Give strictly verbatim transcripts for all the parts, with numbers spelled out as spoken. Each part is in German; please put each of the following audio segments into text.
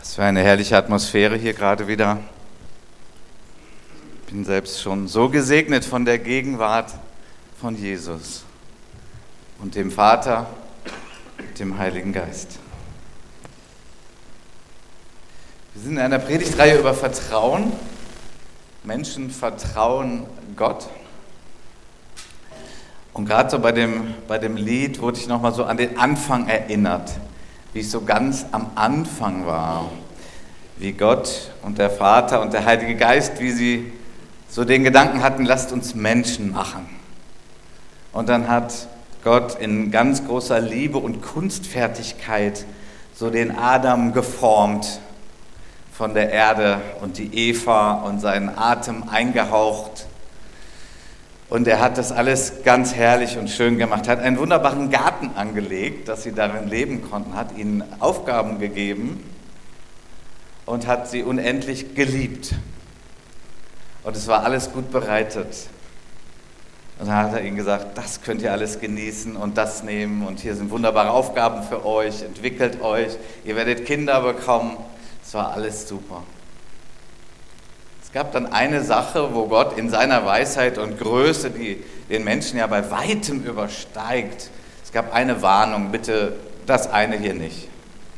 Was für eine herrliche Atmosphäre hier gerade wieder. Ich bin selbst schon so gesegnet von der Gegenwart von Jesus und dem Vater und dem Heiligen Geist. Wir sind in einer Predigtreihe über Vertrauen. Menschen vertrauen Gott. Und gerade so bei dem, bei dem Lied wurde ich nochmal so an den Anfang erinnert, wie es so ganz am Anfang war, wie Gott und der Vater und der Heilige Geist, wie sie so den Gedanken hatten, lasst uns Menschen machen. Und dann hat Gott in ganz großer Liebe und Kunstfertigkeit so den Adam geformt von der Erde und die Eva und seinen Atem eingehaucht. Und er hat das alles ganz herrlich und schön gemacht, hat einen wunderbaren Garten angelegt, dass sie darin leben konnten, hat ihnen Aufgaben gegeben und hat sie unendlich geliebt. Und es war alles gut bereitet. Und dann hat er ihnen gesagt, das könnt ihr alles genießen und das nehmen und hier sind wunderbare Aufgaben für euch, entwickelt euch, ihr werdet Kinder bekommen. Es war alles super. Es gab dann eine Sache, wo Gott in seiner Weisheit und Größe, die den Menschen ja bei weitem übersteigt, es gab eine Warnung, bitte das eine hier nicht.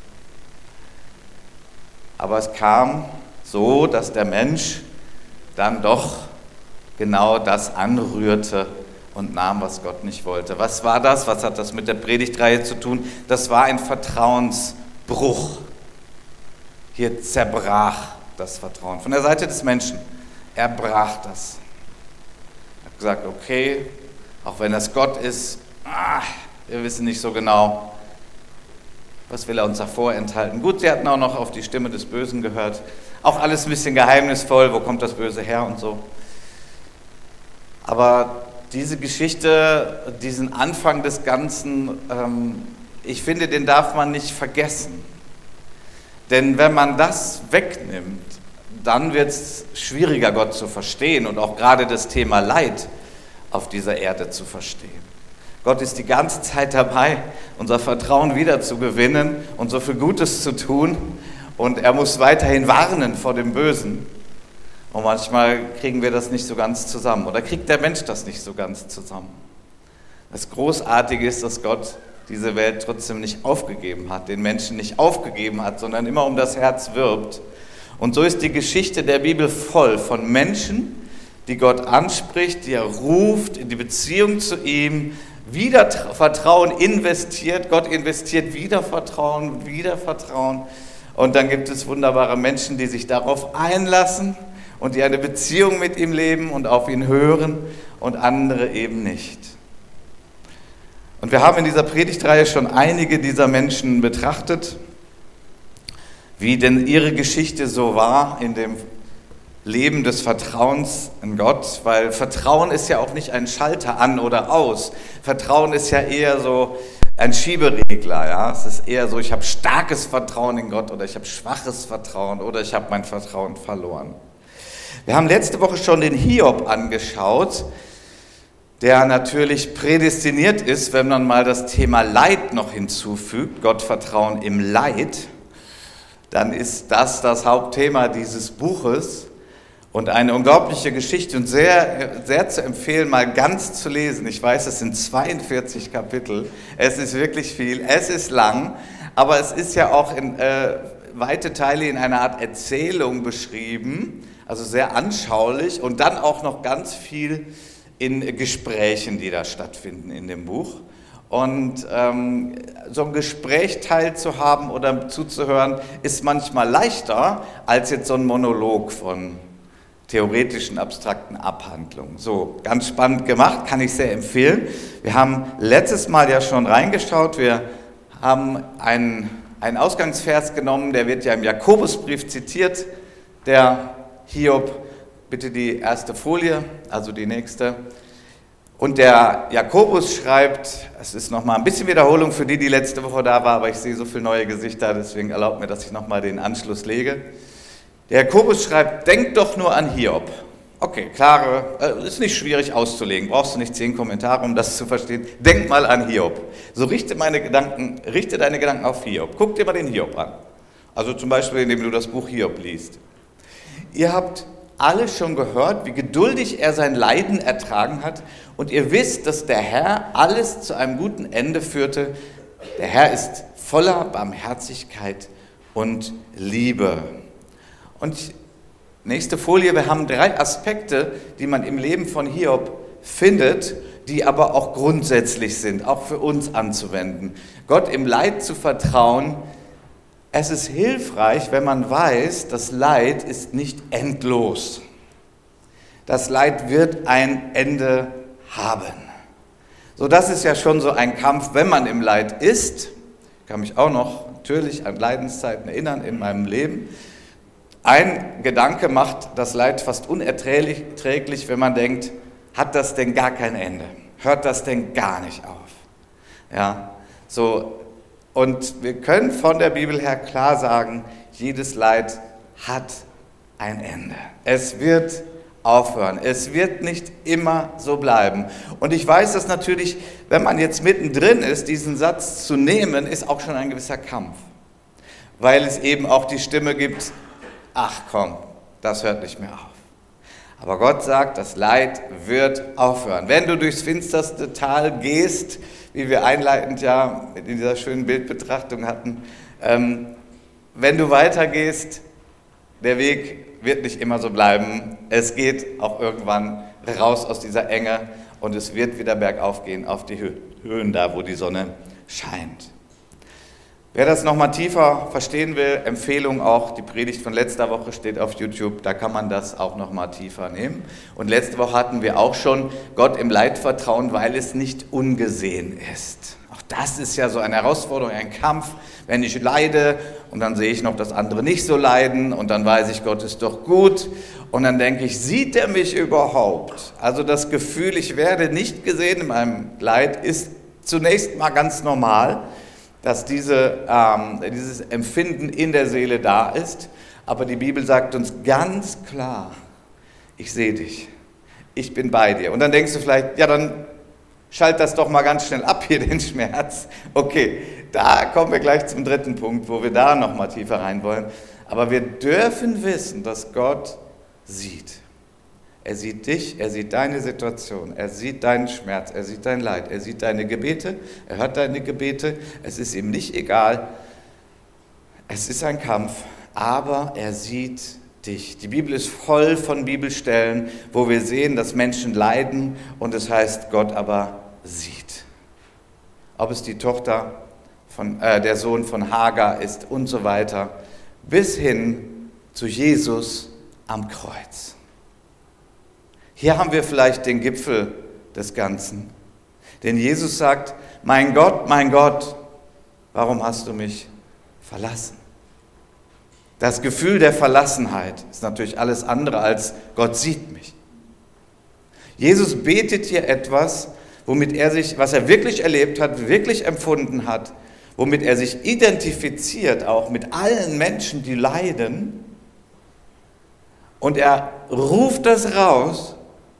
Aber es kam so, dass der Mensch dann doch genau das anrührte und nahm, was Gott nicht wollte. Was war das? Was hat das mit der Predigtreihe zu tun? Das war ein Vertrauensbruch. Hier zerbrach das Vertrauen von der Seite des Menschen. Er brach das. Er hat gesagt, okay, auch wenn das Gott ist, ah, wir wissen nicht so genau, was will er uns da vorenthalten. Gut, sie hatten auch noch auf die Stimme des Bösen gehört. Auch alles ein bisschen geheimnisvoll, wo kommt das Böse her und so. Aber diese Geschichte, diesen Anfang des Ganzen, ähm, ich finde, den darf man nicht vergessen. Denn wenn man das wegnimmt, dann wird es schwieriger, Gott zu verstehen und auch gerade das Thema Leid auf dieser Erde zu verstehen. Gott ist die ganze Zeit dabei, unser Vertrauen wiederzugewinnen und so viel Gutes zu tun. Und er muss weiterhin warnen vor dem Bösen. Und manchmal kriegen wir das nicht so ganz zusammen. Oder kriegt der Mensch das nicht so ganz zusammen. Das Großartige ist, dass Gott diese Welt trotzdem nicht aufgegeben hat, den Menschen nicht aufgegeben hat, sondern immer um das Herz wirbt. Und so ist die Geschichte der Bibel voll von Menschen, die Gott anspricht, die er ruft, in die Beziehung zu ihm, wieder Vertrauen investiert, Gott investiert wieder Vertrauen, wieder Vertrauen. Und dann gibt es wunderbare Menschen, die sich darauf einlassen und die eine Beziehung mit ihm leben und auf ihn hören und andere eben nicht. Und wir haben in dieser Predigtreihe schon einige dieser Menschen betrachtet, wie denn ihre Geschichte so war in dem Leben des Vertrauens in Gott, weil Vertrauen ist ja auch nicht ein Schalter an oder aus. Vertrauen ist ja eher so ein Schieberegler. Ja? Es ist eher so, ich habe starkes Vertrauen in Gott oder ich habe schwaches Vertrauen oder ich habe mein Vertrauen verloren. Wir haben letzte Woche schon den Hiob angeschaut, der natürlich prädestiniert ist, wenn man mal das Thema Leid noch hinzufügt, Gottvertrauen im Leid, dann ist das das Hauptthema dieses Buches und eine unglaubliche Geschichte und sehr, sehr zu empfehlen, mal ganz zu lesen. Ich weiß, es sind zweiundvierzig Kapitel, es ist wirklich viel, es ist lang, aber es ist ja auch in äh, weite Teile in einer Art Erzählung beschrieben, also sehr anschaulich und dann auch noch ganz viel in Gesprächen, die da stattfinden in dem Buch. Und ähm, so ein Gespräch teilzuhaben oder zuzuhören, ist manchmal leichter als jetzt so ein Monolog von theoretischen, abstrakten Abhandlungen. So, ganz spannend gemacht, kann ich sehr empfehlen. Wir haben letztes Mal ja schon reingeschaut, wir haben einen, einen Ausgangsvers genommen, der wird ja im Jakobusbrief zitiert, der Hiob. Bitte die erste Folie, also die nächste. Und der Jakobus schreibt, es ist nochmal ein bisschen Wiederholung für die, die letzte Woche da war, aber ich sehe so viele neue Gesichter, deswegen erlaubt mir, dass ich nochmal den Anschluss lege. Der Jakobus schreibt, denkt doch nur an Hiob. Okay, klare, äh, ist nicht schwierig auszulegen, brauchst du nicht zehn Kommentare, um das zu verstehen. Denk mal an Hiob. So richte, meine Gedanken, richte deine Gedanken auf Hiob. Guck dir mal den Hiob an. Also zum Beispiel, indem du das Buch Hiob liest. Ihr habt alle schon gehört, wie geduldig er sein Leiden ertragen hat, und ihr wisst, dass der Herr alles zu einem guten Ende führte. Der Herr ist voller Barmherzigkeit und Liebe. Und nächste Folie, wir haben drei Aspekte, die man im Leben von Hiob findet, die aber auch grundsätzlich sind, auch für uns anzuwenden. Gott im Leid zu vertrauen. Es ist hilfreich, wenn man weiß, das Leid ist nicht endlos. Das Leid wird ein Ende haben. So, das ist ja schon so ein Kampf, wenn man im Leid ist. Ich kann mich auch noch natürlich an Leidenszeiten erinnern in meinem Leben. Ein Gedanke macht das Leid fast unerträglich, wenn man denkt, hat das denn gar kein Ende? Hört das denn gar nicht auf? Ja, so. Und wir können von der Bibel her klar sagen, jedes Leid hat ein Ende. Es wird aufhören. Es wird nicht immer so bleiben. Und ich weiß, dass natürlich, wenn man jetzt mittendrin ist, diesen Satz zu nehmen, ist auch schon ein gewisser Kampf. Weil es eben auch die Stimme gibt, ach komm, das hört nicht mehr auf. Aber Gott sagt, das Leid wird aufhören. Wenn du durchs finsterste Tal gehst, wie wir einleitend ja in dieser schönen Bildbetrachtung hatten, ähm, wenn du weitergehst, der Weg wird nicht immer so bleiben. Es geht auch irgendwann raus aus dieser Enge und es wird wieder bergauf gehen auf die Höhen, da wo die Sonne scheint. Wer das nochmal tiefer verstehen will, Empfehlung auch, die Predigt von letzter Woche steht auf YouTube, da kann man das auch nochmal tiefer nehmen. Und letzte Woche hatten wir auch schon Gott im Leid vertrauen, weil es nicht ungesehen ist. Auch das ist ja so eine Herausforderung, ein Kampf, wenn ich leide und dann sehe ich noch, dass andere nicht so leiden und dann weiß ich, Gott ist doch gut und dann denke ich, sieht er mich überhaupt? Also das Gefühl, ich werde nicht gesehen in meinem Leid, ist zunächst mal ganz normal, dass diese, ähm, dieses Empfinden in der Seele da ist. Aber die Bibel sagt uns ganz klar, ich sehe dich, ich bin bei dir. Und dann denkst du vielleicht, ja dann schalt das doch mal ganz schnell ab hier, den Schmerz. Okay, da kommen wir gleich zum dritten Punkt, wo wir da noch mal tiefer rein wollen. Aber wir dürfen wissen, dass Gott sieht. Er sieht dich, er sieht deine Situation, er sieht deinen Schmerz, er sieht dein Leid, er sieht deine Gebete, er hört deine Gebete, es ist ihm nicht egal, es ist ein Kampf, aber er sieht dich. Die Bibel ist voll von Bibelstellen, wo wir sehen, dass Menschen leiden und es heißt, Gott aber sieht. Ob es die Tochter, von, äh, der Sohn von Hagar ist und so weiter, bis hin zu Jesus am Kreuz. Hier haben wir vielleicht den Gipfel des Ganzen. Denn Jesus sagt, mein Gott, mein Gott, warum hast du mich verlassen? Das Gefühl der Verlassenheit ist natürlich alles andere als Gott sieht mich. Jesus betet hier etwas, womit er sich, was er wirklich erlebt hat, wirklich empfunden hat, womit er sich identifiziert, auch mit allen Menschen, die leiden. Und er ruft das raus.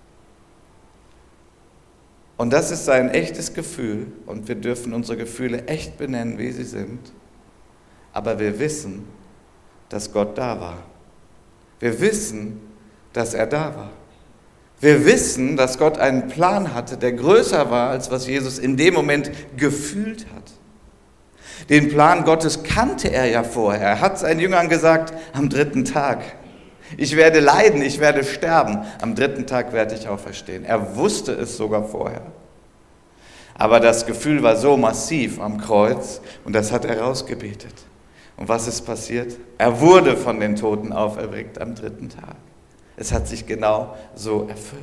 Und das ist sein echtes Gefühl und wir dürfen unsere Gefühle echt benennen, wie sie sind. Aber wir wissen, dass Gott da war. Wir wissen, dass er da war. Wir wissen, dass Gott einen Plan hatte, der größer war, als was Jesus in dem Moment gefühlt hat. Den Plan Gottes kannte er ja vorher. Er hat seinen Jüngern gesagt, am dritten Tag, ich werde leiden, ich werde sterben. Am dritten Tag werde ich auferstehen. Er wusste es sogar vorher. Aber das Gefühl war so massiv am Kreuz und das hat er rausgebetet. Und was ist passiert? Er wurde von den Toten auferweckt am dritten Tag. Es hat sich genau so erfüllt.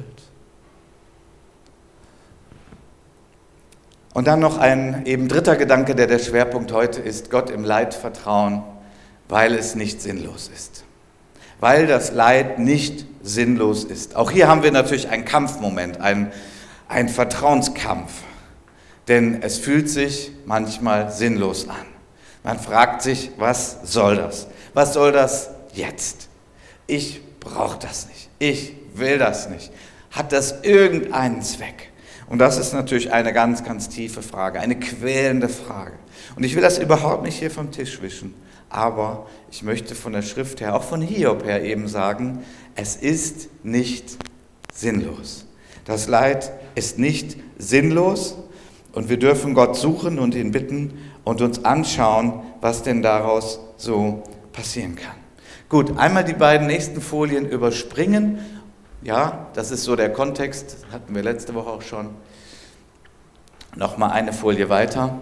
Und dann noch ein eben dritter Gedanke, der der Schwerpunkt heute ist, Gott im Leid vertrauen, weil es nicht sinnlos ist. Weil das Leid nicht sinnlos ist. Auch hier haben wir natürlich einen Kampfmoment, einen, einen Vertrauenskampf. Denn es fühlt sich manchmal sinnlos an. Man fragt sich, was soll das? Was soll das jetzt? Ich brauche das nicht. Ich will das nicht. Hat das irgendeinen Zweck? Und das ist natürlich eine ganz, ganz tiefe Frage, eine quälende Frage. Und ich will das überhaupt nicht hier vom Tisch wischen. Aber ich möchte von der Schrift her, auch von Hiob her eben sagen, es ist nicht sinnlos. Das Leid ist nicht sinnlos und wir dürfen Gott suchen und ihn bitten und uns anschauen, was denn daraus so passieren kann. Gut, einmal die beiden nächsten Folien überspringen. Ja, das ist so der Kontext, das hatten wir letzte Woche auch schon. Nochmal eine Folie weiter.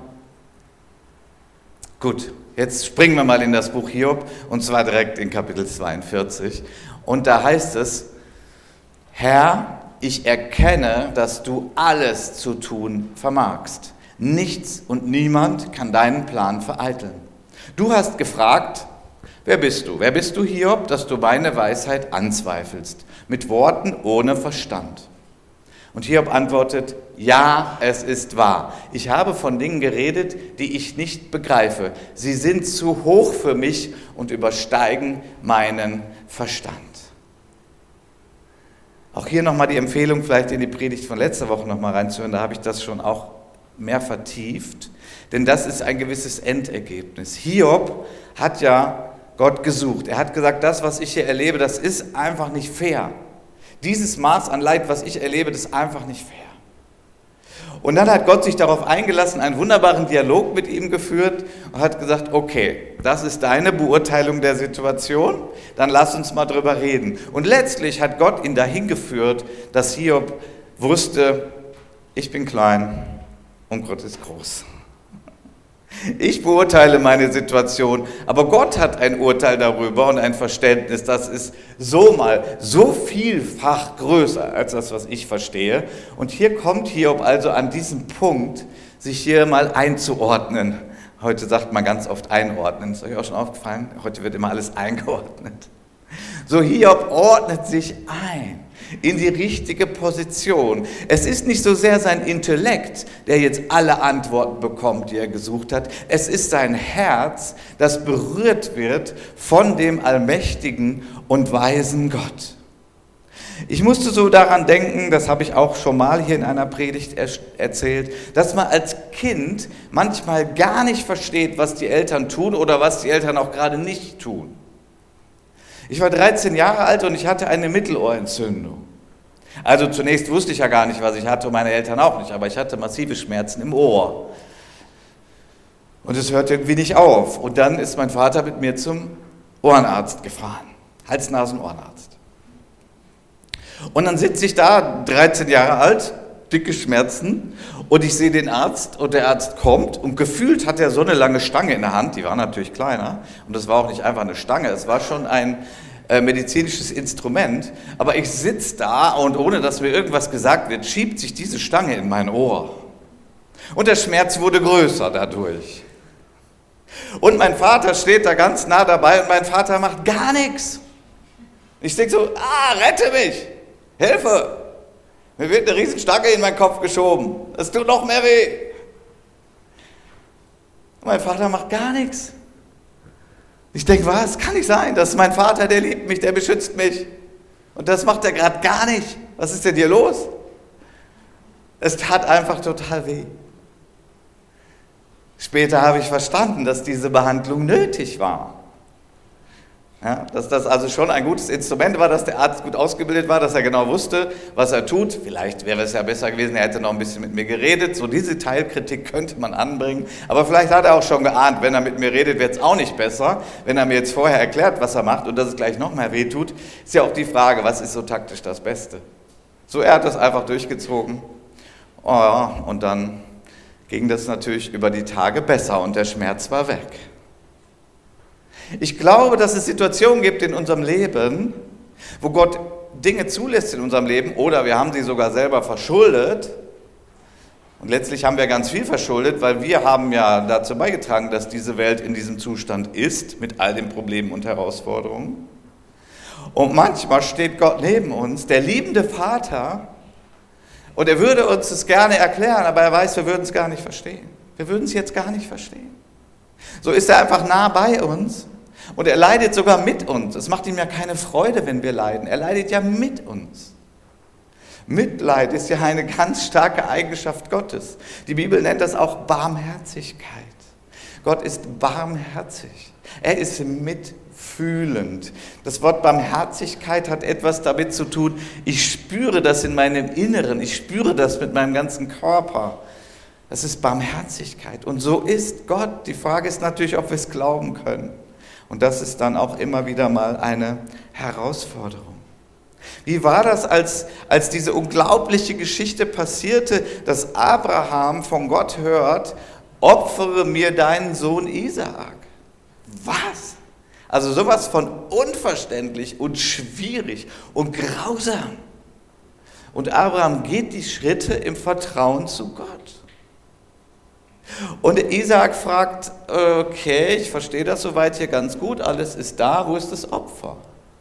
Gut, jetzt springen wir mal in das Buch Hiob und zwar direkt in Kapitel zweiundvierzig. Und da heißt es, Herr, ich erkenne, dass du alles zu tun vermagst. Nichts und niemand kann deinen Plan vereiteln. Du hast gefragt, wer bist du? Wer bist du, Hiob, dass du meine Weisheit anzweifelst? Mit Worten ohne Verstand. Und Hiob antwortet, ja, es ist wahr. Ich habe von Dingen geredet, die ich nicht begreife. Sie sind zu hoch für mich und übersteigen meinen Verstand. Auch hier nochmal die Empfehlung, vielleicht in die Predigt von letzter Woche nochmal reinzuhören, da habe ich das schon auch mehr vertieft, denn das ist ein gewisses Endergebnis. Hiob hat ja Gott gesucht. Er hat gesagt, das, was ich hier erlebe, das ist einfach nicht fair. Dieses Maß an Leid, was ich erlebe, das ist einfach nicht fair. Und dann hat Gott sich darauf eingelassen, einen wunderbaren Dialog mit ihm geführt und hat gesagt, okay, das ist deine Beurteilung der Situation, dann lass uns mal drüber reden. Und letztlich hat Gott ihn dahin geführt, dass Hiob wusste, ich bin klein und Gott ist groß. Ich beurteile meine Situation, aber Gott hat ein Urteil darüber und ein Verständnis, das ist so mal so vielfach größer als das, was ich verstehe. Und hier kommt Hiob also an diesem Punkt, sich hier mal einzuordnen. Heute sagt man ganz oft einordnen, ist euch auch schon aufgefallen? Heute wird immer alles eingeordnet. So, Hiob ordnet sich ein in die richtige Position. Es ist nicht so sehr sein Intellekt, der jetzt alle Antworten bekommt, die er gesucht hat. Es ist sein Herz, das berührt wird von dem allmächtigen und weisen Gott. Ich musste so daran denken, das habe ich auch schon mal hier in einer Predigt er- erzählt, dass man als Kind manchmal gar nicht versteht, was die Eltern tun oder was die Eltern auch gerade nicht tun. Ich war dreizehn Jahre alt und ich hatte eine Mittelohrentzündung. Also zunächst wusste ich ja gar nicht, was ich hatte und meine Eltern auch nicht, aber ich hatte massive Schmerzen im Ohr. Und es hörte irgendwie nicht auf. Und dann ist mein Vater mit mir zum Ohrenarzt gefahren, Hals-Nasen-Ohrenarzt. Und dann sitze ich da, dreizehn Jahre alt, dicke Schmerzen und ich sehe den Arzt und der Arzt kommt und gefühlt hat er so eine lange Stange in der Hand, die war natürlich kleiner und das war auch nicht einfach eine Stange, es war schon ein äh, medizinisches Instrument, aber ich sitze da und ohne dass mir irgendwas gesagt wird, schiebt sich diese Stange in mein Ohr und der Schmerz wurde größer dadurch. Und mein Vater steht da ganz nah dabei und mein Vater macht gar nichts. Ich denke so, ah, rette mich, Hilfe! Mir wird eine riesen Stange in meinen Kopf geschoben. Es tut noch mehr weh. Und mein Vater macht gar nichts. Ich denke, was? Kann nicht sein. Das ist mein Vater, der liebt mich, der beschützt mich. Und das macht er gerade gar nicht. Was ist denn hier los? Es tat einfach total weh. Später habe ich verstanden, dass diese Behandlung nötig war. Ja, dass das also schon ein gutes Instrument war, dass der Arzt gut ausgebildet war, dass er genau wusste, was er tut. Vielleicht wäre es ja besser gewesen, er hätte noch ein bisschen mit mir geredet. So diese Teilkritik könnte man anbringen. Aber vielleicht hat er auch schon geahnt, wenn er mit mir redet, wird es auch nicht besser. Wenn er mir jetzt vorher erklärt, was er macht und dass es gleich noch mehr wehtut, ist ja auch die Frage, was ist so taktisch das Beste? So, er hat das einfach durchgezogen. Oh ja, und dann ging das natürlich über die Tage besser und der Schmerz war weg. Ich glaube, dass es Situationen gibt in unserem Leben, wo Gott Dinge zulässt in unserem Leben oder wir haben sie sogar selber verschuldet. Und letztlich haben wir ganz viel verschuldet, weil wir haben ja dazu beigetragen, dass diese Welt in diesem Zustand ist, mit all den Problemen und Herausforderungen. Und manchmal steht Gott neben uns, der liebende Vater, und er würde uns das gerne erklären, aber er weiß, wir würden es gar nicht verstehen. Wir würden es jetzt gar nicht verstehen. So ist er einfach nah bei uns. Und er leidet sogar mit uns. Es macht ihm ja keine Freude, wenn wir leiden. Er leidet ja mit uns. Mitleid ist ja eine ganz starke Eigenschaft Gottes. Die Bibel nennt das auch Barmherzigkeit. Gott ist barmherzig. Er ist mitfühlend. Das Wort Barmherzigkeit hat etwas damit zu tun, ich spüre das in meinem Inneren, ich spüre das mit meinem ganzen Körper. Das ist Barmherzigkeit. Und so ist Gott. Die Frage ist natürlich, ob wir es glauben können. Und das ist dann auch immer wieder mal eine Herausforderung. Wie war das, als, als diese unglaubliche Geschichte passierte, dass Abraham von Gott hört, opfere mir deinen Sohn Isaak? Was? Also sowas von unverständlich und schwierig und grausam. Und Abraham geht die Schritte im Vertrauen zu Gott. Und Isaak fragt, okay, ich verstehe das soweit hier ganz gut, alles ist da, wo ist das Opfer?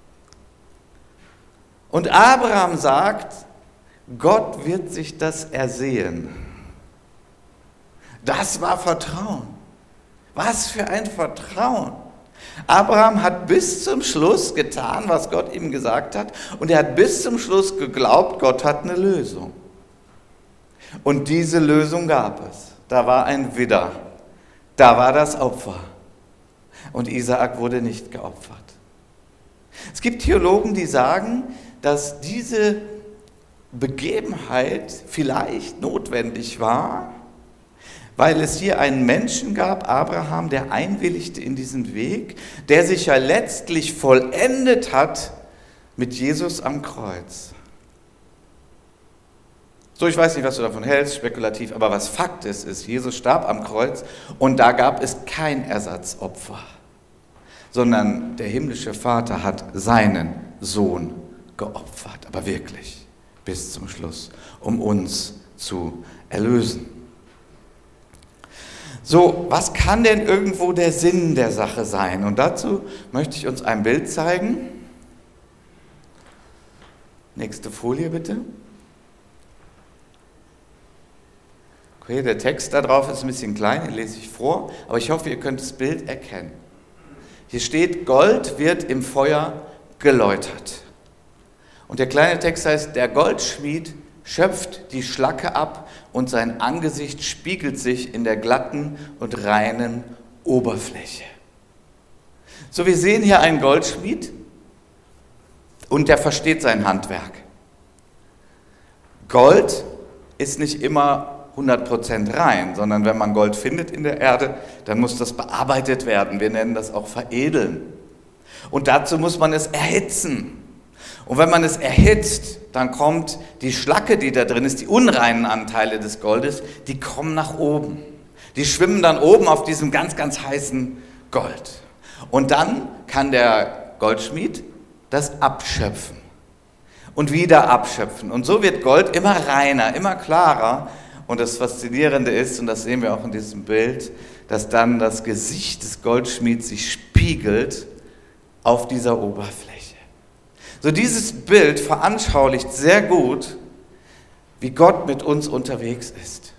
Und Abraham sagt, Gott wird sich das ersehen. Das war Vertrauen. Was für ein Vertrauen. Abraham hat bis zum Schluss getan, was Gott ihm gesagt hat, und er hat bis zum Schluss geglaubt, Gott hat eine Lösung. Und diese Lösung gab es. Da war ein Widder, da war das Opfer. Und Isaak wurde nicht geopfert. Es gibt Theologen, die sagen, dass diese Begebenheit vielleicht notwendig war, weil es hier einen Menschen gab, Abraham, der einwilligte in diesen Weg, der sich ja letztlich vollendet hat mit Jesus am Kreuz. So, ich weiß nicht, was du davon hältst, spekulativ, aber was Fakt ist, ist, Jesus starb am Kreuz und da gab es kein Ersatzopfer, sondern der himmlische Vater hat seinen Sohn geopfert, aber wirklich bis zum Schluss, um uns zu erlösen. So, was kann denn irgendwo der Sinn der Sache sein? Und dazu möchte ich uns ein Bild zeigen. Nächste Folie bitte. Okay, der Text da drauf ist ein bisschen klein, den lese ich vor, aber ich hoffe, ihr könnt das Bild erkennen. Hier steht, Gold wird im Feuer geläutert. Und der kleine Text heißt, der Goldschmied schöpft die Schlacke ab und sein Angesicht spiegelt sich in der glatten und reinen Oberfläche. So, wir sehen hier einen Goldschmied und der versteht sein Handwerk. Gold ist nicht immer hundert Prozent rein, sondern wenn man Gold findet in der Erde, dann muss das bearbeitet werden. Wir nennen das auch veredeln. Und dazu muss man es erhitzen. Und wenn man es erhitzt, dann kommt die Schlacke, die da drin ist, die unreinen Anteile des Goldes, die kommen nach oben. Die schwimmen dann oben auf diesem ganz, ganz heißen Gold. Und dann kann der Goldschmied das abschöpfen und wieder abschöpfen. Und so wird Gold immer reiner, immer klarer. Und das Faszinierende ist, und das sehen wir auch in diesem Bild, dass dann das Gesicht des Goldschmieds sich spiegelt auf dieser Oberfläche. So, dieses Bild veranschaulicht sehr gut, wie Gott mit uns unterwegs ist.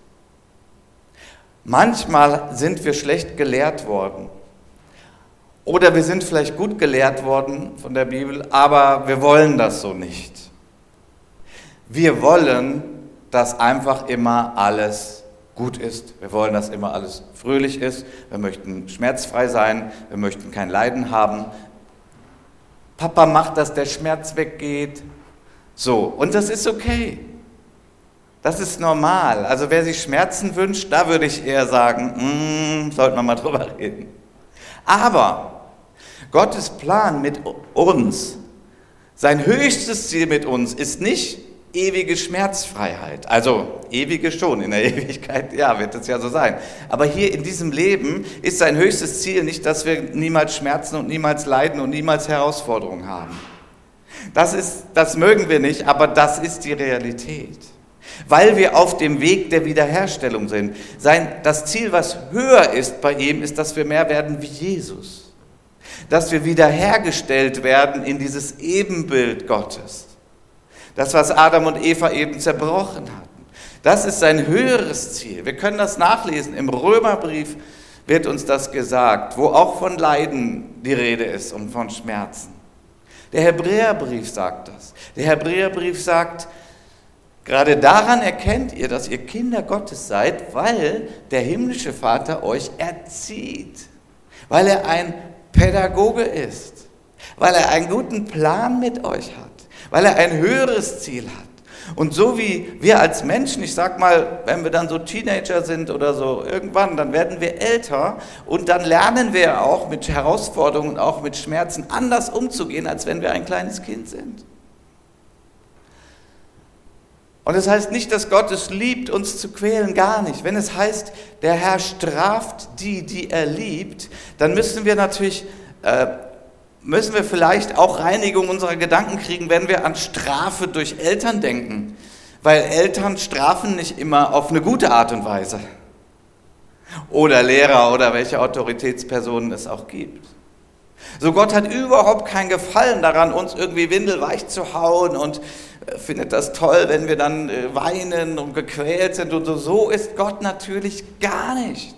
Manchmal sind wir schlecht gelehrt worden. Oder wir sind vielleicht gut gelehrt worden von der Bibel, aber wir wollen das so nicht. Wir wollen, dass einfach immer alles gut ist. Wir wollen, dass immer alles fröhlich ist. Wir möchten schmerzfrei sein. Wir möchten kein Leiden haben. Papa macht, dass der Schmerz weggeht. So, und das ist okay. Das ist normal. Also wer sich Schmerzen wünscht, da würde ich eher sagen, mm, sollten wir mal drüber reden. Aber Gottes Plan mit uns, sein höchstes Ziel mit uns ist nicht ewige Schmerzfreiheit. Also ewige schon, in der Ewigkeit, ja, wird es ja so sein. Aber hier in diesem Leben ist sein höchstes Ziel nicht, dass wir niemals Schmerzen und niemals Leiden und niemals Herausforderungen haben. Das ist, das mögen wir nicht, aber das ist die Realität. Weil wir auf dem Weg der Wiederherstellung sind. Sein, das Ziel, was höher ist bei ihm, ist, dass wir mehr werden wie Jesus. Dass wir wiederhergestellt werden in dieses Ebenbild Gottes. Das, was Adam und Eva eben zerbrochen hatten. Das ist sein höheres Ziel. Wir können das nachlesen. Im Römerbrief wird uns das gesagt, wo auch von Leiden die Rede ist und von Schmerzen. Der Hebräerbrief sagt das. Der Hebräerbrief sagt, gerade daran erkennt ihr, dass ihr Kinder Gottes seid, weil der himmlische Vater euch erzieht. Weil er ein Pädagoge ist, weil er einen guten Plan mit euch hat, weil er ein höheres Ziel hat. Und so wie wir als Menschen, ich sag mal, wenn wir dann so Teenager sind oder so, irgendwann, dann werden wir älter und dann lernen wir auch mit Herausforderungen, auch mit Schmerzen anders umzugehen, als wenn wir ein kleines Kind sind. Und das heißt nicht, dass Gott es liebt, uns zu quälen, gar nicht. Wenn es heißt, der Herr straft die, die er liebt, dann müssen wir natürlich, äh, müssen wir vielleicht auch Reinigung unserer Gedanken kriegen, wenn wir an Strafe durch Eltern denken. Weil Eltern strafen nicht immer auf eine gute Art und Weise. Oder Lehrer oder welche Autoritätspersonen es auch gibt. So, Gott hat überhaupt keinen Gefallen daran, uns irgendwie windelweich zu hauen und findet das toll, wenn wir dann weinen und gequält sind und so. So ist Gott natürlich gar nicht.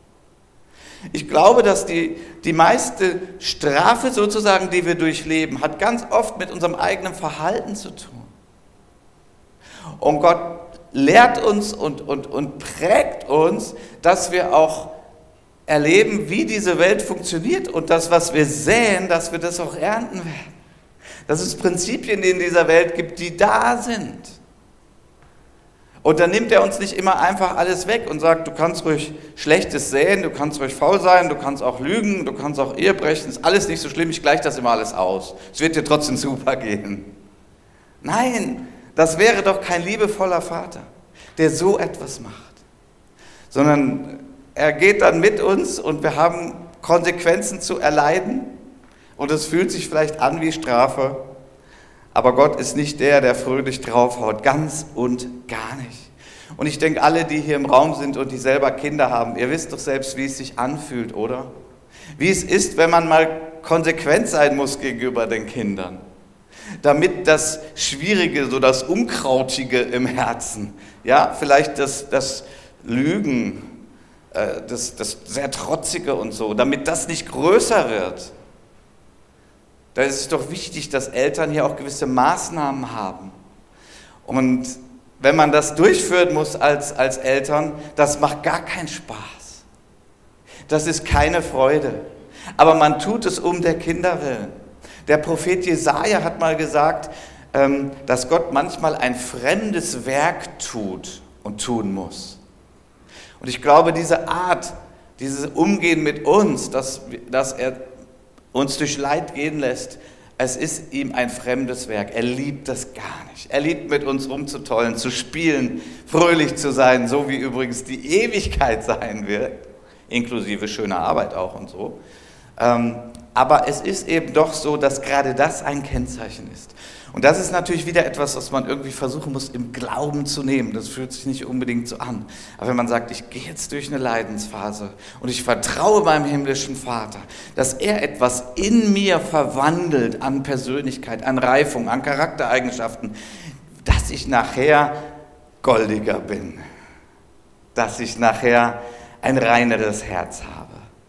Ich glaube, dass die, die meiste Strafe sozusagen, die wir durchleben, hat ganz oft mit unserem eigenen Verhalten zu tun. Und Gott lehrt uns und, und, und prägt uns, dass wir auch erleben, wie diese Welt funktioniert und das, was wir säen, dass wir das auch ernten werden. Dass es Prinzipien in dieser Welt gibt, die da sind. Und dann nimmt er uns nicht immer einfach alles weg und sagt, du kannst ruhig Schlechtes säen, du kannst ruhig faul sein, du kannst auch lügen, du kannst auch Ehe brechen, ist alles nicht so schlimm, ich gleiche das immer alles aus. Es wird dir trotzdem super gehen. Nein, das wäre doch kein liebevoller Vater, der so etwas macht. Sondern er geht dann mit uns und wir haben Konsequenzen zu erleiden. Und es fühlt sich vielleicht an wie Strafe, aber Gott ist nicht der, der fröhlich draufhaut, ganz und gar nicht. Und ich denke, alle, die hier im Raum sind und die selber Kinder haben, ihr wisst doch selbst, wie es sich anfühlt, oder? Wie es ist, wenn man mal konsequent sein muss gegenüber den Kindern, damit das Schwierige, so das Unkrautige im Herzen, ja, vielleicht das, das Lügen, äh, das, das sehr Trotzige und so, damit das nicht größer wird. Da ist es doch wichtig, dass Eltern hier auch gewisse Maßnahmen haben. Und wenn man das durchführen muss als, als Eltern, das macht gar keinen Spaß. Das ist keine Freude. Aber man tut es um der Kinder willen. Der Prophet Jesaja hat mal gesagt, dass Gott manchmal ein fremdes Werk tut und tun muss. Und ich glaube, diese Art, dieses Umgehen mit uns, dass, dass er uns durch Leid gehen lässt, es ist ihm ein fremdes Werk. Er liebt das gar nicht. Er liebt, mit uns rumzutollen, zu spielen, fröhlich zu sein, so wie übrigens die Ewigkeit sein wird, inklusive schöner Arbeit auch und so. Aber es ist eben doch so, dass gerade das ein Kennzeichen ist. Und das ist natürlich wieder etwas, was man irgendwie versuchen muss, im Glauben zu nehmen. Das fühlt sich nicht unbedingt so an. Aber wenn man sagt, ich gehe jetzt durch eine Leidensphase und ich vertraue meinem himmlischen Vater, dass er etwas in mir verwandelt an Persönlichkeit, an Reifung, an Charaktereigenschaften, dass ich nachher goldiger bin, dass ich nachher ein reineres Herz habe.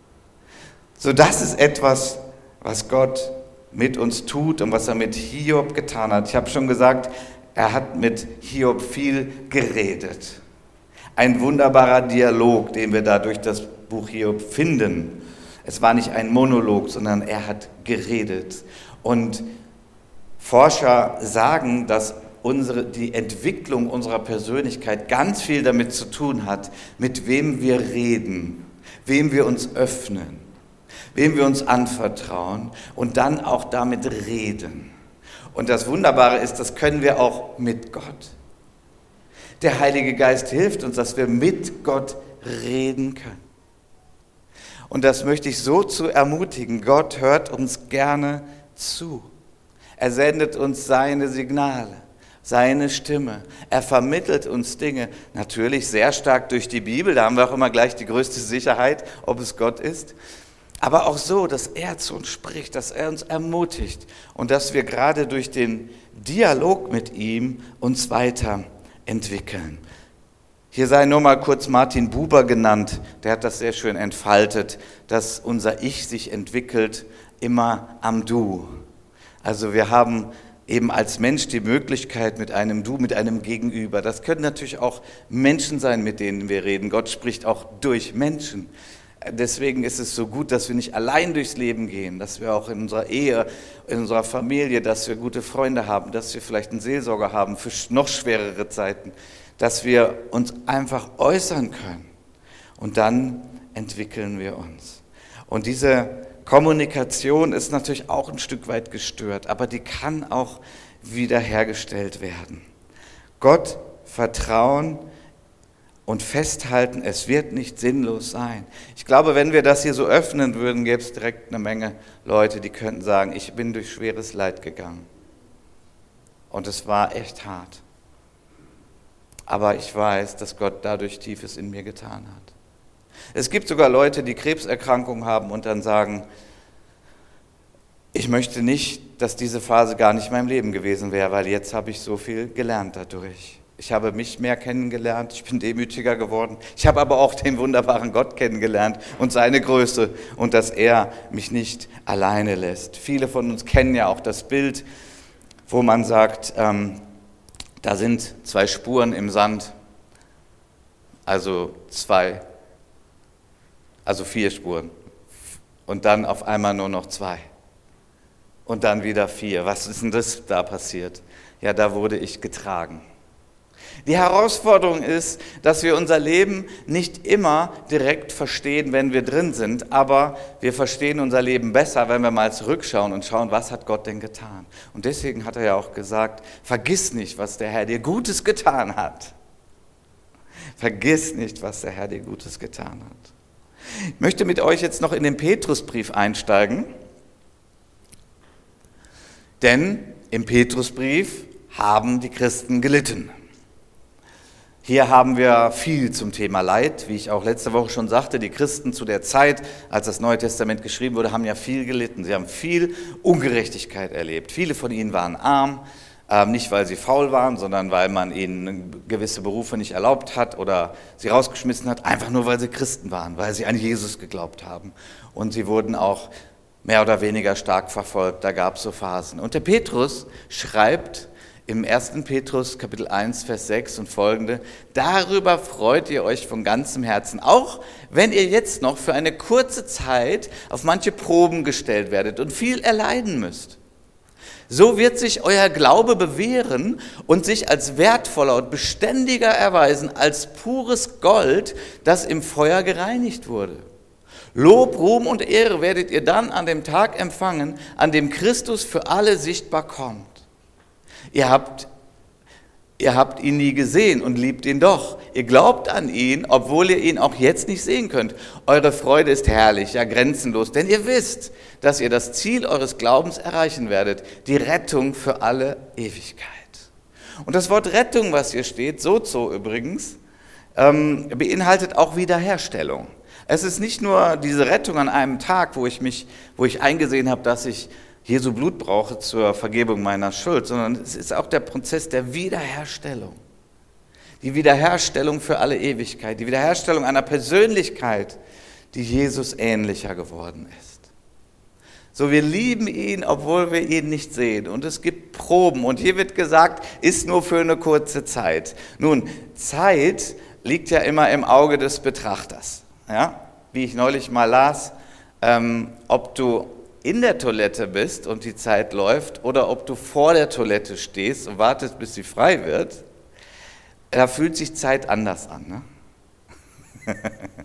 So, das ist etwas, was Gott mit uns tut und was er mit Hiob getan hat. Ich habe schon gesagt, er hat mit Hiob viel geredet. Ein wunderbarer Dialog, den wir da durch das Buch Hiob finden. Es war nicht ein Monolog, sondern er hat geredet. Und Forscher sagen, dass unsere, die Entwicklung unserer Persönlichkeit ganz viel damit zu tun hat, mit wem wir reden, wem wir uns öffnen, wem wir uns anvertrauen und dann auch damit reden. Und das Wunderbare ist, das können wir auch mit Gott. Der Heilige Geist hilft uns, dass wir mit Gott reden können. Und das möchte ich so zu ermutigen. Gott hört uns gerne zu. Er sendet uns seine Signale, seine Stimme. Er vermittelt uns Dinge, natürlich sehr stark durch die Bibel. Da haben wir auch immer gleich die größte Sicherheit, ob es Gott ist. Aber auch so, dass er zu uns spricht, dass er uns ermutigt und dass wir gerade durch den Dialog mit ihm uns weiterentwickeln. Hier sei nur mal kurz Martin Buber genannt, der hat das sehr schön entfaltet, dass unser Ich sich entwickelt immer am Du. Also wir haben eben als Mensch die Möglichkeit mit einem Du, mit einem Gegenüber. Das können natürlich auch Menschen sein, mit denen wir reden. Gott spricht auch durch Menschen. Deswegen ist es so gut, dass wir nicht allein durchs Leben gehen, dass wir auch in unserer Ehe, in unserer Familie, dass wir gute Freunde haben, dass wir vielleicht einen Seelsorger haben für noch schwerere Zeiten, dass wir uns einfach äußern können und dann entwickeln wir uns. Und diese Kommunikation ist natürlich auch ein Stück weit gestört, aber die kann auch wiederhergestellt werden. Gott vertrauen und festhalten, es wird nicht sinnlos sein. Ich glaube, wenn wir das hier so öffnen würden, gäbe es direkt eine Menge Leute, die könnten sagen, ich bin durch schweres Leid gegangen. Und es war echt hart. Aber ich weiß, dass Gott dadurch Tiefes in mir getan hat. Es gibt sogar Leute, die Krebserkrankungen haben und dann sagen, ich möchte nicht, dass diese Phase gar nicht in meinem Leben gewesen wäre, weil jetzt habe ich so viel gelernt dadurch. Ich habe mich mehr kennengelernt, ich bin demütiger geworden. Ich habe aber auch den wunderbaren Gott kennengelernt und seine Größe und dass er mich nicht alleine lässt. Viele von uns kennen ja auch das Bild, wo man sagt, ähm, da sind zwei Spuren im Sand, also zwei, also vier Spuren und dann auf einmal nur noch zwei und dann wieder vier. Was ist denn das da passiert? Ja, da wurde ich getragen. Die Herausforderung ist, dass wir unser Leben nicht immer direkt verstehen, wenn wir drin sind, aber wir verstehen unser Leben besser, wenn wir mal zurückschauen und schauen, was hat Gott denn getan. Und deswegen hat er ja auch gesagt, vergiss nicht, was der Herr dir Gutes getan hat. Vergiss nicht, was der Herr dir Gutes getan hat. Ich möchte mit euch jetzt noch in den Petrusbrief einsteigen, denn im Petrusbrief haben die Christen gelitten. Hier haben wir viel zum Thema Leid, wie ich auch letzte Woche schon sagte. Die Christen zu der Zeit, als das Neue Testament geschrieben wurde, haben ja viel gelitten. Sie haben viel Ungerechtigkeit erlebt. Viele von ihnen waren arm, nicht weil sie faul waren, sondern weil man ihnen gewisse Berufe nicht erlaubt hat oder sie rausgeschmissen hat, einfach nur weil sie Christen waren, weil sie an Jesus geglaubt haben. Und sie wurden auch mehr oder weniger stark verfolgt, da gab es so Phasen. Und der Petrus schreibt im ersten Petrus Kapitel eins, Vers sechs und folgende, darüber freut ihr euch von ganzem Herzen, auch wenn ihr jetzt noch für eine kurze Zeit auf manche Proben gestellt werdet und viel erleiden müsst. So wird sich euer Glaube bewähren und sich als wertvoller und beständiger erweisen als pures Gold, das im Feuer gereinigt wurde. Lob, Ruhm und Ehre werdet ihr dann an dem Tag empfangen, an dem Christus für alle sichtbar kommt. Ihr habt, ihr habt ihn nie gesehen und liebt ihn doch. Ihr glaubt an ihn, obwohl ihr ihn auch jetzt nicht sehen könnt. Eure Freude ist herrlich, ja grenzenlos, denn ihr wisst, dass ihr das Ziel eures Glaubens erreichen werdet, die Rettung für alle Ewigkeit. Und das Wort Rettung, was hier steht, sozo übrigens, ähm, beinhaltet auch Wiederherstellung. Es ist nicht nur diese Rettung an einem Tag, wo ich mich, wo ich eingesehen habe, dass ich Jesu Blut brauche zur Vergebung meiner Schuld, sondern es ist auch der Prozess der Wiederherstellung. Die Wiederherstellung für alle Ewigkeit, die Wiederherstellung einer Persönlichkeit, die Jesus ähnlicher geworden ist. So, wir lieben ihn, obwohl wir ihn nicht sehen. Und es gibt Proben. Und hier wird gesagt, ist nur für eine kurze Zeit. Nun, Zeit liegt ja immer im Auge des Betrachters. Ja? Wie ich neulich mal las, ähm, ob du in der Toilette bist und die Zeit läuft oder ob du vor der Toilette stehst und wartest, bis sie frei wird, da fühlt sich Zeit anders an. Ne?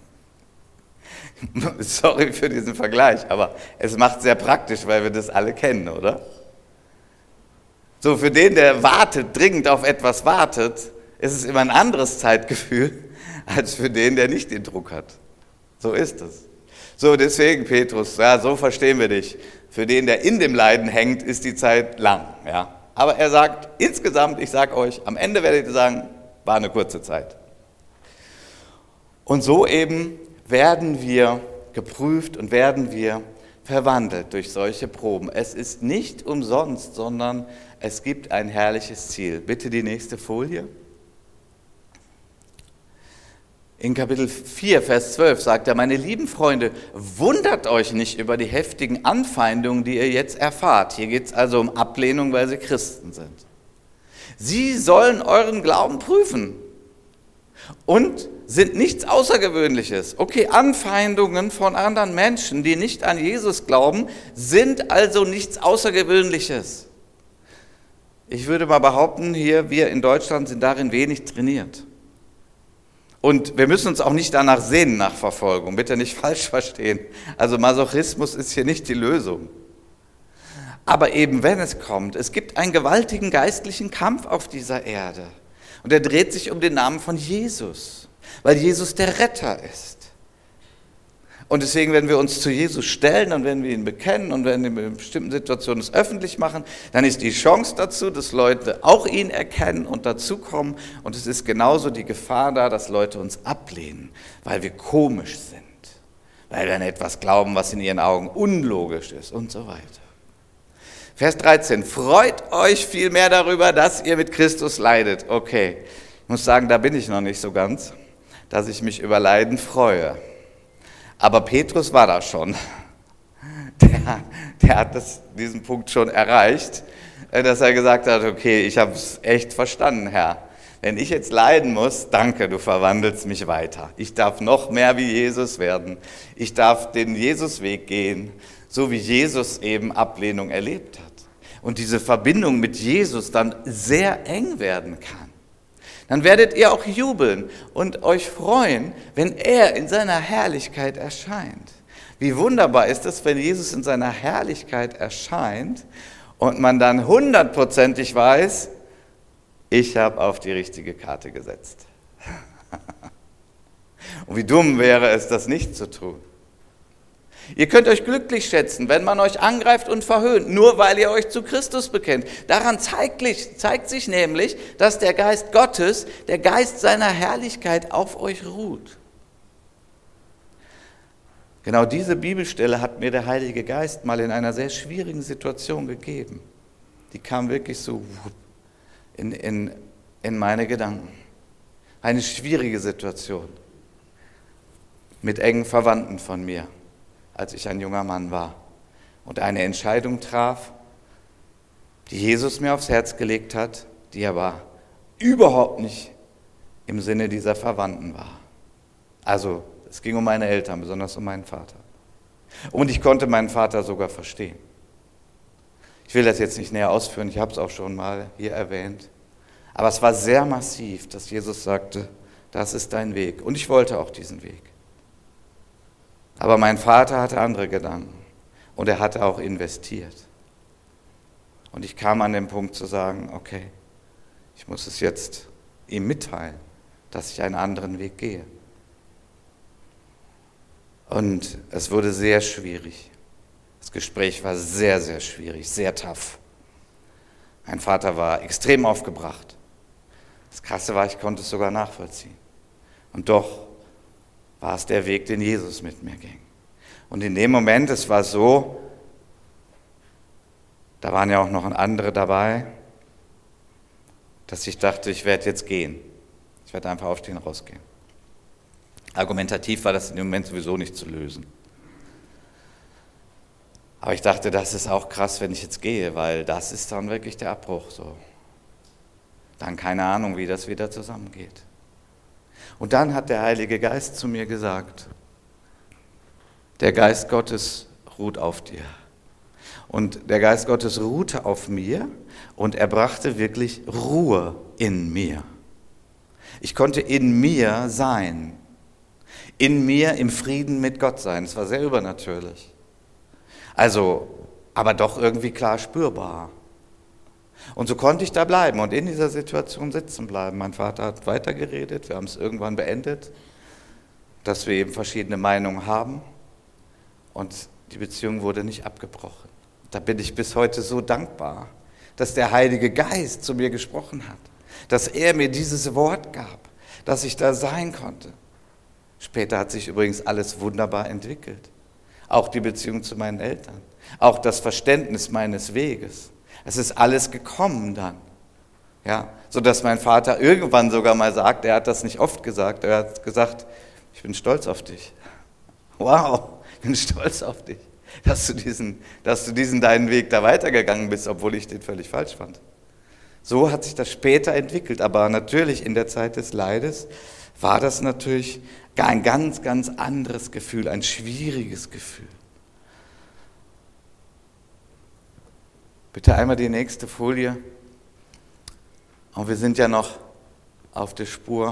Sorry für diesen Vergleich, aber es macht sehr praktisch, weil wir das alle kennen, oder? So, für den, der wartet, dringend auf etwas wartet, ist es immer ein anderes Zeitgefühl, als für den, der nicht den Druck hat. So ist es. So, deswegen, Petrus, ja, so verstehen wir dich. Für den, der in dem Leiden hängt, ist die Zeit lang. Ja. Aber er sagt, insgesamt, ich sage euch, am Ende werdet ihr sagen, war eine kurze Zeit. Und so eben werden wir geprüft und werden wir verwandelt durch solche Proben. Es ist nicht umsonst, sondern es gibt ein herrliches Ziel. Bitte die nächste Folie. In Kapitel vier, Vers zwölf sagt er, meine lieben Freunde, wundert euch nicht über die heftigen Anfeindungen, die ihr jetzt erfahrt. Hier geht es also um Ablehnung, weil sie Christen sind. Sie sollen euren Glauben prüfen. und sind nichts Außergewöhnliches. Okay, Anfeindungen von anderen Menschen, die nicht an Jesus glauben, sind also nichts Außergewöhnliches. Ich würde mal behaupten, hier, wir in Deutschland sind darin wenig trainiert. Und wir müssen uns auch nicht danach sehnen, nach Verfolgung, bitte nicht falsch verstehen. Also Masochismus ist hier nicht die Lösung. Aber eben wenn es kommt, es gibt einen gewaltigen geistlichen Kampf auf dieser Erde. Und er dreht sich um den Namen von Jesus, weil Jesus der Retter ist. Und deswegen, wenn wir uns zu Jesus stellen und wenn wir ihn bekennen und wenn wir in bestimmten Situationen es öffentlich machen, dann ist die Chance dazu, dass Leute auch ihn erkennen und dazukommen. Und es ist genauso die Gefahr da, dass Leute uns ablehnen, weil wir komisch sind, weil wir an etwas glauben, was in ihren Augen unlogisch ist und so weiter. Vers dreizehn, freut euch vielmehr darüber, dass ihr mit Christus leidet. Okay, ich muss sagen, da bin ich noch nicht so ganz, dass ich mich über Leiden freue. Aber Petrus war da schon. Der, der hat das, diesen Punkt schon erreicht, dass er gesagt hat, okay, ich habe es echt verstanden, Herr. Wenn ich jetzt leiden muss, danke, du verwandelst mich weiter. Ich darf noch mehr wie Jesus werden. Ich darf den Jesusweg gehen, so wie Jesus eben Ablehnung erlebt hat. Und diese Verbindung mit Jesus dann sehr eng werden kann. Dann werdet ihr auch jubeln und euch freuen, wenn er in seiner Herrlichkeit erscheint. Wie wunderbar ist es, wenn Jesus in seiner Herrlichkeit erscheint und man dann hundertprozentig weiß, ich habe auf die richtige Karte gesetzt. Und wie dumm wäre es, das nicht zu tun. Ihr könnt euch glücklich schätzen, wenn man euch angreift und verhöhnt, nur weil ihr euch zu Christus bekennt. Daran zeigt, zeigt sich nämlich, dass der Geist Gottes, der Geist seiner Herrlichkeit auf euch ruht. Genau diese Bibelstelle hat mir der Heilige Geist mal in einer sehr schwierigen Situation gegeben. Die kam wirklich so in, in, in meine Gedanken. Eine schwierige Situation mit engen Verwandten von mir, als ich ein junger Mann war und eine Entscheidung traf, die Jesus mir aufs Herz gelegt hat, die aber überhaupt nicht im Sinne dieser Verwandten war. Also es ging um meine Eltern, besonders um meinen Vater. Und ich konnte meinen Vater sogar verstehen. Ich will das jetzt nicht näher ausführen, ich habe es auch schon mal hier erwähnt. Aber es war sehr massiv, dass Jesus sagte, das ist dein Weg. Und ich wollte auch diesen Weg. Aber mein Vater hatte andere Gedanken und er hatte auch investiert. Und ich kam an den Punkt zu sagen, okay, ich muss es jetzt ihm mitteilen, dass ich einen anderen Weg gehe. Und es wurde sehr schwierig. Das Gespräch war sehr, sehr schwierig, sehr tough. Mein Vater war extrem aufgebracht. Das Krasse war, ich konnte es sogar nachvollziehen. Und doch war es der Weg, den Jesus mit mir ging. Und in dem Moment, es war so, da waren ja auch noch andere dabei, dass ich dachte, ich werde jetzt gehen. Ich werde einfach aufstehen und rausgehen. Argumentativ war das in dem Moment sowieso nicht zu lösen. Aber ich dachte, das ist auch krass, wenn ich jetzt gehe, weil das ist dann wirklich der Abbruch. So. Dann keine Ahnung, wie das wieder zusammengeht. Und dann hat der Heilige Geist zu mir gesagt, der Geist Gottes ruht auf dir. Und der Geist Gottes ruhte auf mir und er brachte wirklich Ruhe in mir. Ich konnte in mir sein, in mir im Frieden mit Gott sein. Es war sehr übernatürlich. Also, aber doch irgendwie klar spürbar. Und so konnte ich da bleiben und in dieser Situation sitzen bleiben. Mein Vater hat weitergeredet, wir haben es irgendwann beendet, dass wir eben verschiedene Meinungen haben und die Beziehung wurde nicht abgebrochen. Da bin ich bis heute so dankbar, dass der Heilige Geist zu mir gesprochen hat, dass er mir dieses Wort gab, dass ich da sein konnte. Später hat sich übrigens alles wunderbar entwickelt. Auch die Beziehung zu meinen Eltern, auch das Verständnis meines Weges. Es ist alles gekommen dann, ja, sodass mein Vater irgendwann sogar mal sagt, er hat das nicht oft gesagt, er hat gesagt, ich bin stolz auf dich. Wow, ich bin stolz auf dich, dass du diesen, dass du diesen deinen Weg da weitergegangen bist, obwohl ich den völlig falsch fand. So hat sich das später entwickelt, aber natürlich in der Zeit des Leides war das natürlich ein ganz, ganz anderes Gefühl, ein schwieriges Gefühl. Bitte einmal die nächste Folie. Und wir sind ja noch auf der Spur.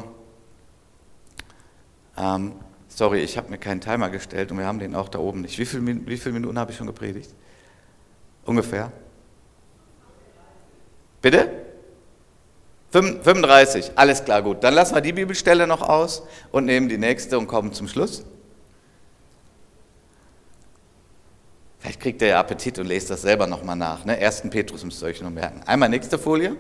Ähm, sorry, ich habe mir keinen Timer gestellt und wir haben den auch da oben nicht. Wie, viel, wie viele Minuten habe ich schon gepredigt? Ungefähr? Bitte? fünfunddreißig, alles klar, gut. Dann lassen wir die Bibelstelle noch aus und nehmen die nächste und kommen zum Schluss. Vielleicht kriegt ihr ja Appetit und lest das selber nochmal nach. Ne? ersten Petrus müsst ihr euch noch merken. Einmal nächste Folie.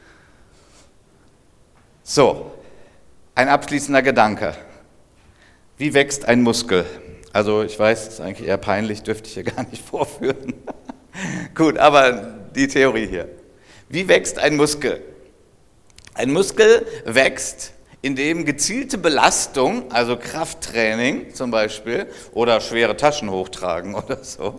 So, ein abschließender Gedanke. Wie wächst ein Muskel? Also ich weiß, das ist eigentlich eher peinlich, dürfte ich hier gar nicht vorführen. Gut, aber die Theorie hier. Wie wächst ein Muskel? Ein Muskel wächst, indem gezielte Belastung, also Krafttraining zum Beispiel, oder schwere Taschen hochtragen oder so,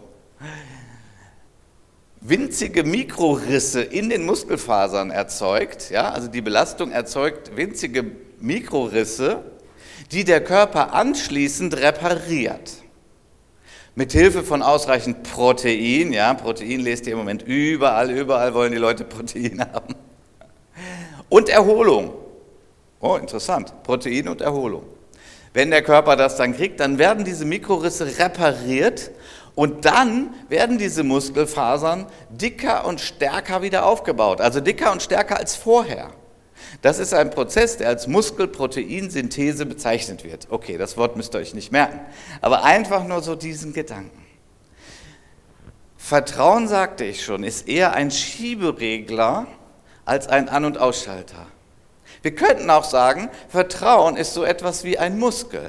winzige Mikrorisse in den Muskelfasern erzeugt. Ja, also die Belastung erzeugt winzige Mikrorisse, die der Körper anschließend repariert. Mit Hilfe von ausreichend Protein, ja, Protein lest ihr im Moment überall, überall wollen die Leute Protein haben. Und Erholung. Oh, interessant. Protein und Erholung. Wenn der Körper das dann kriegt, dann werden diese Mikrorisse repariert und dann werden diese Muskelfasern dicker und stärker wieder aufgebaut. Also dicker und stärker als vorher. Das ist ein Prozess, der als Muskelproteinsynthese bezeichnet wird. Okay, das Wort müsst ihr euch nicht merken. Aber einfach nur so diesen Gedanken. Vertrauen, sagte ich schon, ist eher ein Schieberegler als ein An- und Ausschalter. Wir könnten auch sagen, Vertrauen ist so etwas wie ein Muskel.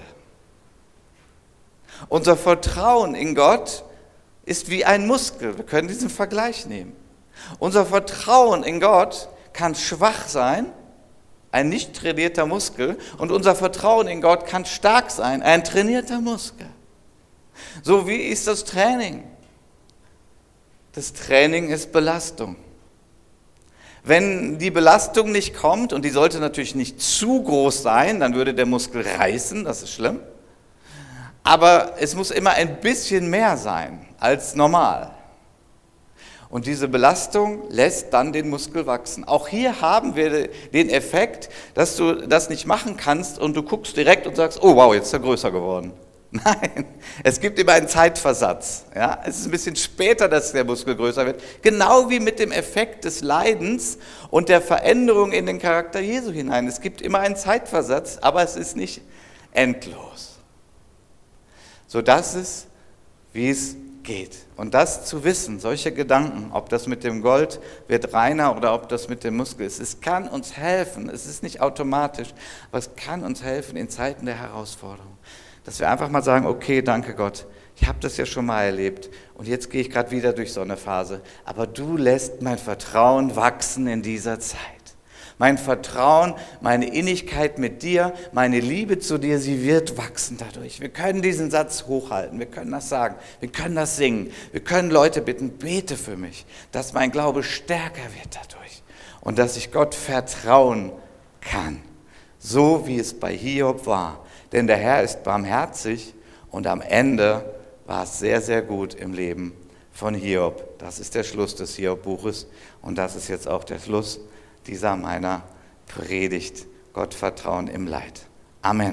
Unser Vertrauen in Gott ist wie ein Muskel. Wir können diesen Vergleich nehmen. Unser Vertrauen in Gott kann schwach sein, ein nicht trainierter Muskel, und unser Vertrauen in Gott kann stark sein, ein trainierter Muskel. So wie ist das Training? Das Training ist Belastung. Wenn die Belastung nicht kommt, und die sollte natürlich nicht zu groß sein, dann würde der Muskel reißen, das ist schlimm. Aber es muss immer ein bisschen mehr sein als normal. Und diese Belastung lässt dann den Muskel wachsen. Auch hier haben wir den Effekt, dass du das nicht machen kannst und du guckst direkt und sagst, oh wow, jetzt ist er größer geworden. Nein, es gibt immer einen Zeitversatz. Ja? Es ist ein bisschen später, dass der Muskel größer wird. Genau wie mit dem Effekt des Leidens und der Veränderung in den Charakter Jesu hinein. Es gibt immer einen Zeitversatz, aber es ist nicht endlos. So dass es, wie es geht. Und das zu wissen, solche Gedanken, ob das mit dem Gold wird reiner oder ob das mit dem Muskel ist, es kann uns helfen. Es ist nicht automatisch, aber es kann uns helfen in Zeiten der Herausforderung. Dass wir einfach mal sagen, okay, danke Gott, ich habe das ja schon mal erlebt und jetzt gehe ich gerade wieder durch so eine Phase, aber du lässt mein Vertrauen wachsen in dieser Zeit. Mein Vertrauen, meine Innigkeit mit dir, meine Liebe zu dir, sie wird wachsen dadurch. Wir können diesen Satz hochhalten, wir können das sagen, wir können das singen, wir können Leute bitten, bete für mich, dass mein Glaube stärker wird dadurch und dass ich Gott vertrauen kann, so wie es bei Hiob war. Denn der Herr ist barmherzig und am Ende war es sehr, sehr gut im Leben von Hiob. Das ist der Schluss des Hiob-Buches und das ist jetzt auch der Schluss dieser meiner Predigt. Gott vertrauen im Leid. Amen.